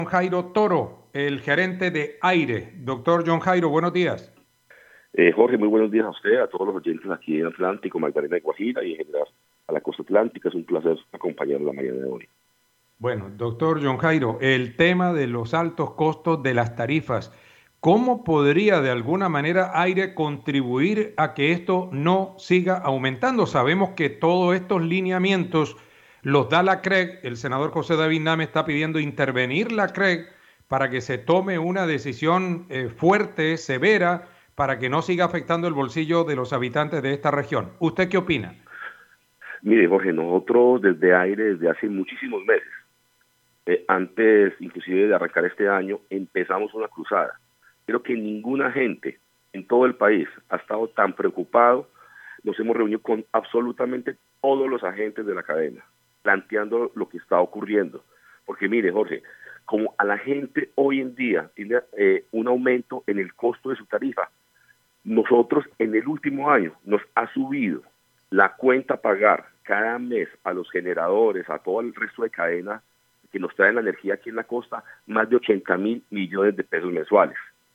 Jairo Toro, el gerente de Aire. Doctor John Jairo, buenos días. Jorge, muy buenos días a usted, a todos los oyentes aquí en Atlántico, Magdalena de Guajira y en general a la costa atlántica. Es un placer acompañarlos la mañana de hoy. Bueno, doctor John Jairo, el tema de los altos costos de las tarifas, ¿cómo podría de alguna manera Aire contribuir a que esto no siga aumentando? Sabemos que todos estos lineamientos los da la CREG, el senador José David Name está pidiendo intervenir la CREG para que se tome una decisión fuerte, severa, para que no siga afectando el bolsillo de los habitantes de esta región. ¿Usted qué opina? Mire, Jorge, nosotros desde Aire, desde hace muchísimos meses, antes inclusive de arrancar este año, empezamos una cruzada. Creo que ninguna gente en todo el país ha estado tan preocupado. Nos hemos reunido con absolutamente todos los agentes de la cadena, planteando lo que está ocurriendo. Porque mire, Jorge, como a la gente hoy en día tiene un aumento en el costo de su tarifa, nosotros en el último año nos ha subido la cuenta a pagar cada mes a los generadores, a todo el resto de cadena que nos traen la energía aquí en la costa, más de 80.000 millones de pesos mensuales.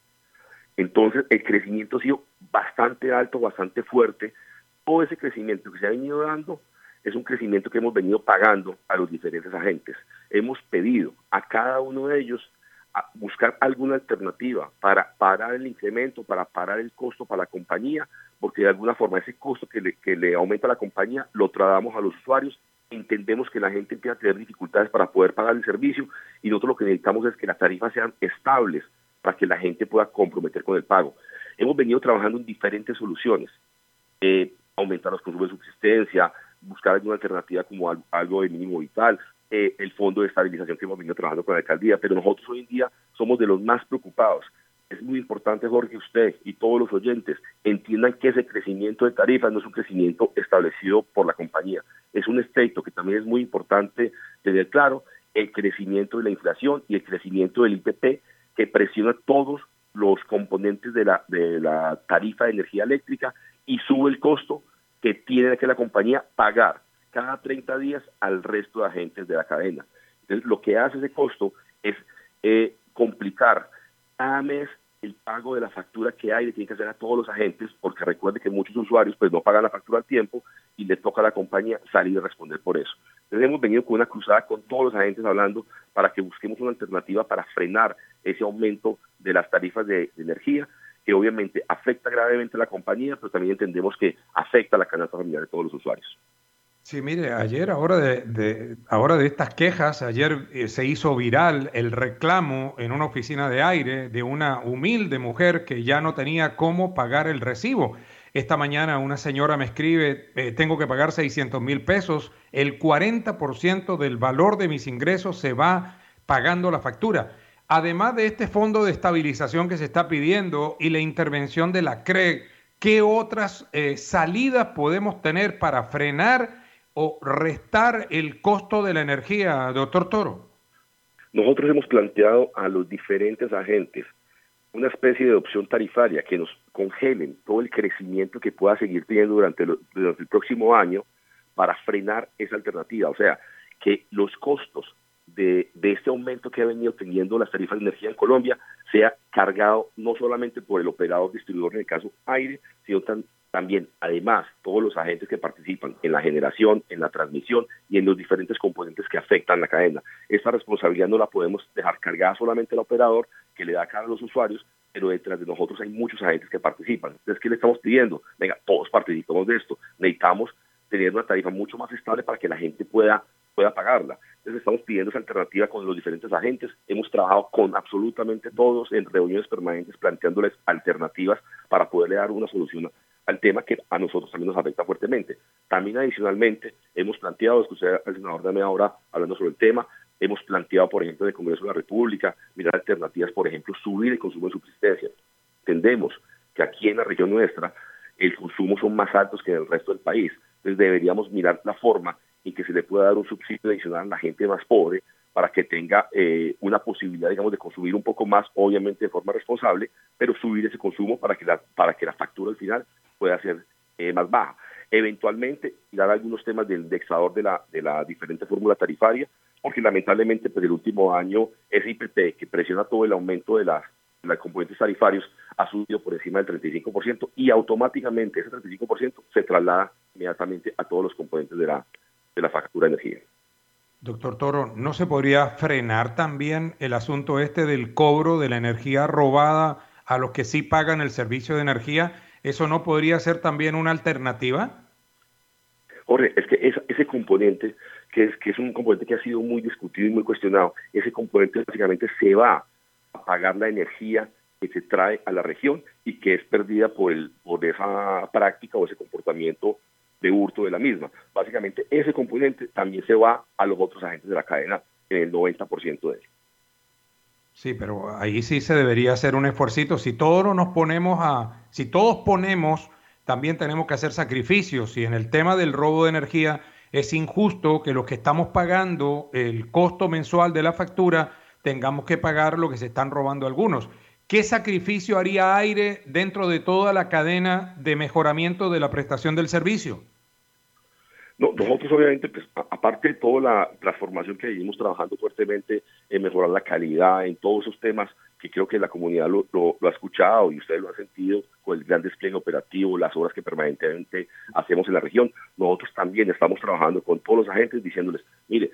Entonces el crecimiento ha sido bastante alto, bastante fuerte. Todo ese crecimiento que se ha venido dando es un crecimiento que hemos venido pagando a los diferentes agentes. Hemos pedido a cada uno de ellos a buscar alguna alternativa para parar el incremento, para parar el costo para la compañía, porque de alguna forma ese costo que le aumenta a la compañía lo trasladamos a los usuarios. Entendemos que la gente empieza a tener dificultades para poder pagar el servicio y nosotros lo que necesitamos es que las tarifas sean estables para que la gente pueda comprometer con el pago. Hemos venido trabajando en diferentes soluciones, aumentar los consumos de subsistencia, buscar alguna alternativa como algo de mínimo vital, el fondo de estabilización que hemos venido trabajando con la alcaldía, pero nosotros hoy en día somos de los más preocupados. Es muy importante, Jorge, usted y todos los oyentes entiendan que ese crecimiento de tarifas no es un crecimiento establecido por la compañía, es un efecto que también es muy importante tener claro, el crecimiento de la inflación y el crecimiento del IPP que presiona todos los componentes de la tarifa de energía eléctrica y sube el costo que tiene que la compañía pagar cada 30 días al resto de agentes de la cadena. Entonces, lo que hace ese costo es complicar cada mes el pago de la factura que hay, le tiene que hacer a todos los agentes, porque recuerde que muchos usuarios pues no pagan la factura al tiempo y le toca a la compañía salir a responder por eso. Entonces hemos venido con una cruzada con todos los agentes hablando para que busquemos una alternativa para frenar ese aumento de las tarifas de energía, que obviamente afecta gravemente a la compañía, pero también entendemos que afecta a la canasta familiar de todos los usuarios. Sí, mire, ayer, ahora de estas quejas, ayer se hizo viral el reclamo en una oficina de Aire de una humilde mujer que ya no tenía cómo pagar el recibo. Esta mañana una señora me escribe, tengo que pagar 600.000 pesos, el 40% del valor de mis ingresos se va pagando la factura. Además de este fondo de estabilización que se está pidiendo y la intervención de la CREG, ¿qué otras salidas podemos tener para frenar o restar el costo de la energía, doctor Toro? Nosotros hemos planteado a los diferentes agentes una especie de opción tarifaria que nos congelen todo el crecimiento que pueda seguir teniendo durante el próximo año para frenar esa alternativa. O sea, que los costos de este aumento que ha venido teniendo las tarifas de energía en Colombia sea cargado no solamente por el operador distribuidor, en el caso Aire, sino también, además, todos los agentes que participan en la generación, en la transmisión y en los diferentes componentes que afectan la cadena. Esta responsabilidad no la podemos dejar cargada solamente al operador, que le da cara a los usuarios, pero detrás de nosotros hay muchos agentes que participan. Entonces, ¿qué le estamos pidiendo? Venga, todos participamos de esto. Necesitamos tener una tarifa mucho más estable para que la gente pueda pagarla. Entonces estamos pidiendo esa alternativa con los diferentes agentes. Hemos trabajado con absolutamente todos en reuniones permanentes planteándoles alternativas para poderle dar una solución al tema que a nosotros también nos afecta fuertemente. También adicionalmente hemos planteado, escuché al senador de media hora hablando sobre el tema, hemos planteado, por ejemplo, en el Congreso de la República, mirar alternativas, por ejemplo, subir el consumo de subsistencia. Entendemos que aquí en la región nuestra el consumo son más altos que en el resto del país. Entonces deberíamos mirar la forma en que se le pueda dar un subsidio adicional a la gente más pobre para que tenga una posibilidad, digamos, de consumir un poco más, obviamente de forma responsable, pero subir ese consumo para que la factura al final pueda ser más baja. Eventualmente, dar algunos temas del indexador de la diferente fórmula tarifaria porque lamentablemente pues el último año ese IPT que presiona todo el aumento de los componentes tarifarios ha subido por encima del 35% y automáticamente ese 35% se traslada inmediatamente a todos los componentes de la factura de energía. Doctor Toro, ¿no se podría frenar también el asunto este del cobro de la energía robada a los que sí pagan el servicio de energía? ¿Eso no podría ser también una alternativa? Jorge, es que ese componente, que es un componente que ha sido muy discutido y muy cuestionado, ese componente básicamente se va a pagar la energía que se trae a la región y que es perdida por esa práctica o ese comportamiento de hurto de la misma. Básicamente ese componente también se va a los otros agentes de la cadena en el 90% de él. Sí, pero ahí sí se debería hacer un esfuercito. Si todos nos ponemos si todos ponemos, también tenemos que hacer sacrificios. Y en el tema del robo de energía es injusto que los que estamos pagando el costo mensual de la factura tengamos que pagar lo que se están robando algunos. ¿Qué sacrificio haría Aire dentro de toda la cadena de mejoramiento de la prestación del servicio? No, nosotros obviamente, pues, aparte de toda la transformación que venimos trabajando fuertemente en mejorar la calidad, en todos esos temas que creo que la comunidad lo ha escuchado y ustedes lo han sentido con el gran despliegue operativo, las obras que permanentemente hacemos en la región, nosotros también estamos trabajando con todos los agentes diciéndoles, mire,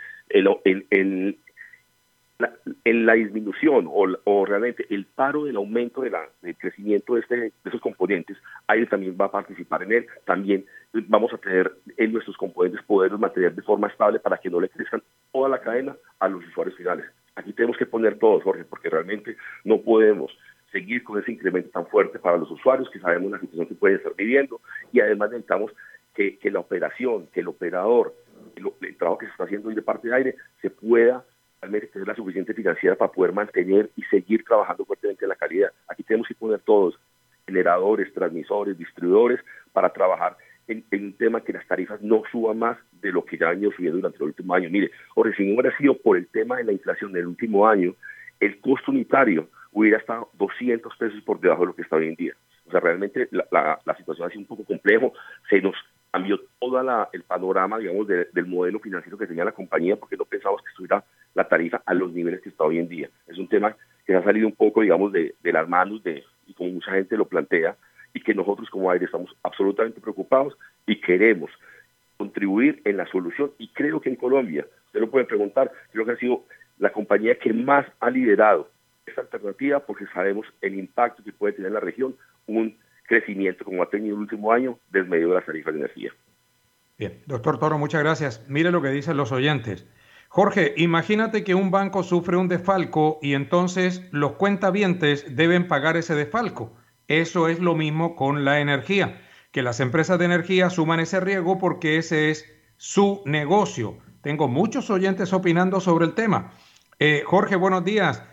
en la disminución o realmente el paro del aumento del crecimiento de esos componentes, ahí también va a participar en él. También vamos a tener en nuestros componentes poderlos mantener de forma estable para que no le crezcan toda la cadena a los usuarios finales. Aquí tenemos que poner todos, Jorge, porque realmente no podemos seguir con ese incremento tan fuerte para los usuarios que sabemos la situación que pueden estar viviendo y además necesitamos que la operación, que el operador, el trabajo que se está haciendo hoy de parte de Aire se pueda realmente tener la suficiente financiera para poder mantener y seguir trabajando fuertemente en la calidad. Aquí tenemos que poner todos, generadores, transmisores, distribuidores, para trabajar en un tema que las tarifas no suban más de lo que ya han ido subiendo durante el último año. Mire, Jorge, si no hubiera sido por el tema de la inflación del último año, el costo unitario hubiera estado 200 pesos por debajo de lo que está hoy en día. O sea, realmente la situación ha sido un poco complejo, se nos cambió todo el panorama, digamos, del modelo financiero que tenía la compañía, porque no pensamos que estuviera la tarifa a los niveles que está hoy en día. Es un tema que ha salido un poco, digamos, de las manos y como mucha gente lo plantea, y que nosotros como Aire estamos absolutamente preocupados y queremos contribuir en la solución. Y creo que en Colombia, usted lo puede preguntar, creo que ha sido la compañía que más ha liderado esta alternativa, porque sabemos el impacto que puede tener en la región un crecimiento como ha tenido el último año desmedido de las tarifas de energía. Bien, doctor Toro, muchas gracias. Mire lo que dicen los oyentes. Jorge, imagínate que un banco sufre un desfalco y entonces los cuentavientes deben pagar ese desfalco. Eso es lo mismo con la energía, que las empresas de energía asuman ese riesgo porque ese es su negocio. Tengo muchos oyentes opinando sobre el tema. Jorge, buenos días.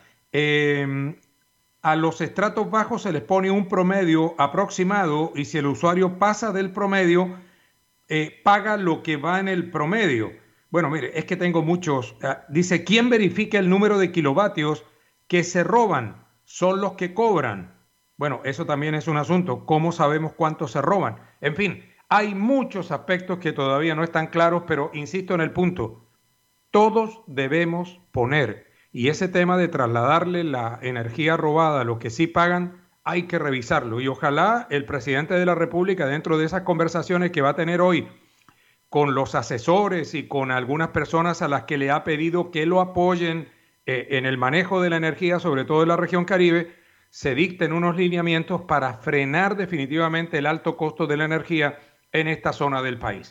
A los estratos bajos se les pone un promedio aproximado y si el usuario pasa del promedio, paga lo que va en el promedio. Bueno, mire, es que tengo muchos. Dice, ¿quién verifica el número de kilovatios que se roban? Son los que cobran. Bueno, eso también es un asunto. ¿Cómo sabemos cuántos se roban? En fin, hay muchos aspectos que todavía no están claros, pero insisto en el punto. Todos debemos poner, y ese tema de trasladarle la energía robada a los que sí pagan, hay que revisarlo. Y ojalá el presidente de la República, dentro de esas conversaciones que va a tener hoy con los asesores y con algunas personas a las que le ha pedido que lo apoyen en el manejo de la energía, sobre todo en la región Caribe, se dicten unos lineamientos para frenar definitivamente el alto costo de la energía en esta zona del país.